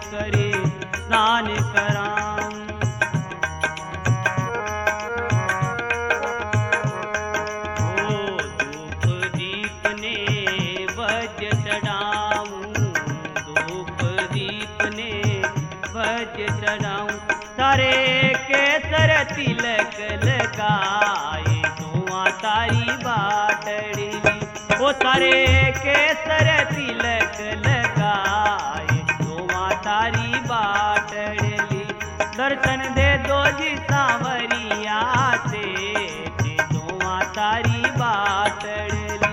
करे स्नान कराऊं। ओ धूप दीप ने वज चढ़ाऊं, धूप दीप ने वज चढ़ाऊं। तारे केसर तिलक लगाए धुआं तारी बाटड़ी। ओ तारे केसर तिलक लगाए धुआं तारी बाटड़ी। दर्शन दे दो जी सांवरिया से धुआं तारी बाटड़ी।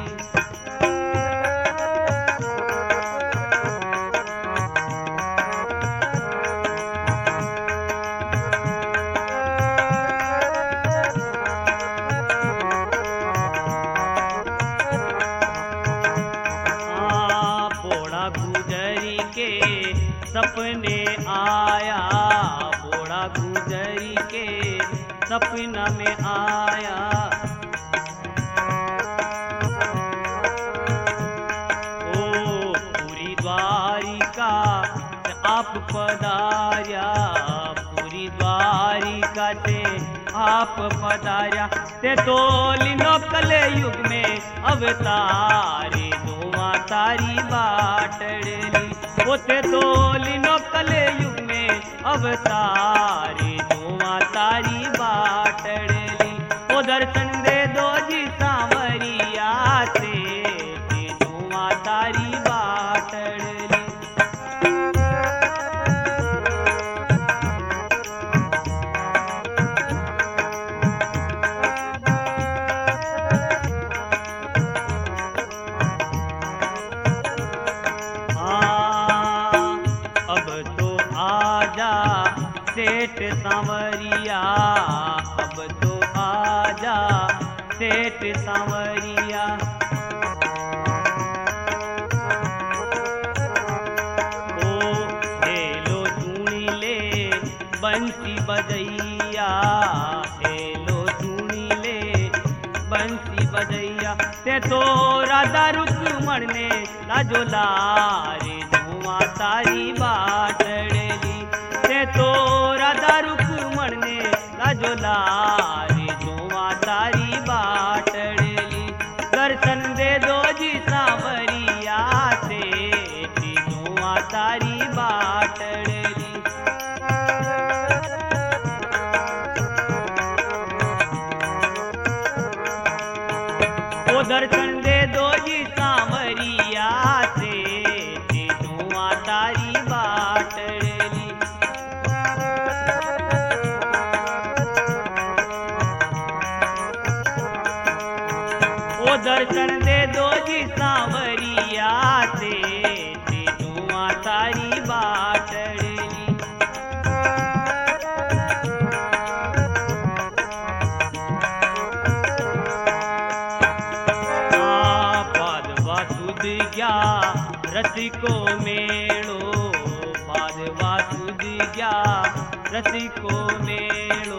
गुजरी के सपने आया, बूढ़ा गुजरी के सपना में आया। ओ पूरी द्वारिका आप पधार्या, पूरी द्वारिका से आप पधार्या। ते तो लिनो कले युग में अवतारे धुआं तारी बाटड़ी। ओते तो लिनो कले युग में अवतारे धुआं तारी बाटड़ी। ओ दर्शन दे दो जी सांवरिया से धुआं तारी बाटड़ी। सेठ सांवरिया अब तो आजा सेठ सांवरिया। ओ हेलो सुनी ले बंसी बजैया, हेलो सुनी ले बंसी बजैया। ते तो राधा रुक्मण ने लाजो लारे धुआं तारी बाटड़ी। ते तो राधा रुक्मण ने लाजो लारे धुआं तारी बाटड़ी। दर्शन दे दो जी सांवरिया से धुआं तारी बाटड़ी। ओ दर्शन दे दो जी सांवरिया से धुआं तारी बाटड़ी। ओ दर्शन दे दो जी सांवरिया से धुआं तारी बाटड़ी। पादवा सुध गया रसिको मेलो, पादवा सुध गया रसिको मेलो।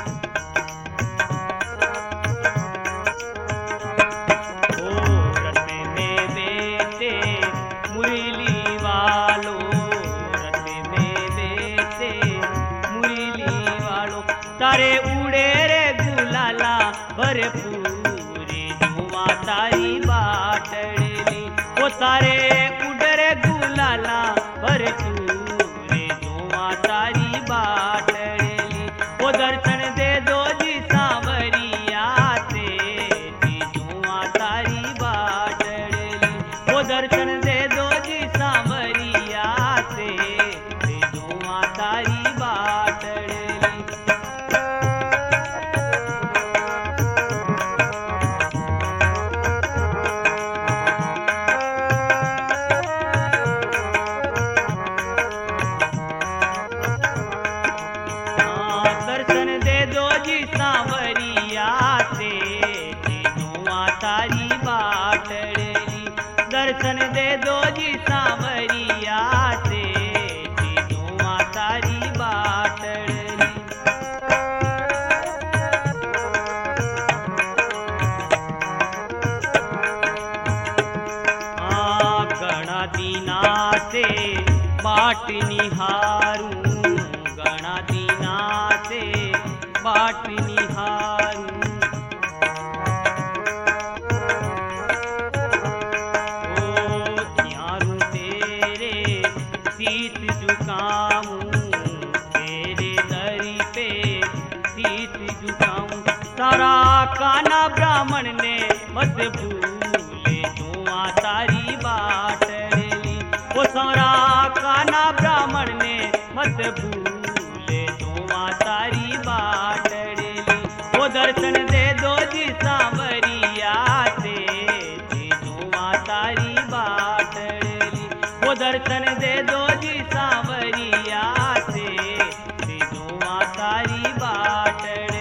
मुरली वालो रथ में बेटे मुरली वालो। तारे उड़े रे गुलाला भरपूरी धुआं तारी बाटड़ी। ओ तारे उड़े रे गुलाला भरपूरी धुआं तारी बाटड़ी। ओ दर्शन दे दो जी सांवरिया से धुआं तारी बाटड़ी। ओ दर्शन दे दो जी सांवरिया से धुआं तारी बाटड़ी। निहारूं घणा दीना से बाट निहारूं। ओ निहारूं तेरे शीत झुकाऊं तेरे दर पे शीत झुकाऊं। सारा काना ब्राह्मण ने मत भूले जुआ तारी बाटली। वो सारा काना ब्राह्मण ने मत भूले जुआ तारी बाटली। वो दर्शन दे दो जी सांवरिया से जुआ तारी बाटली। वो दर्शन दे दो जी सांवरिया से जुआ तारी बाटली।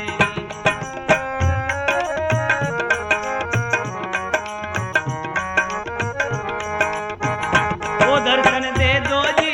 वो दर्शन दे दो जी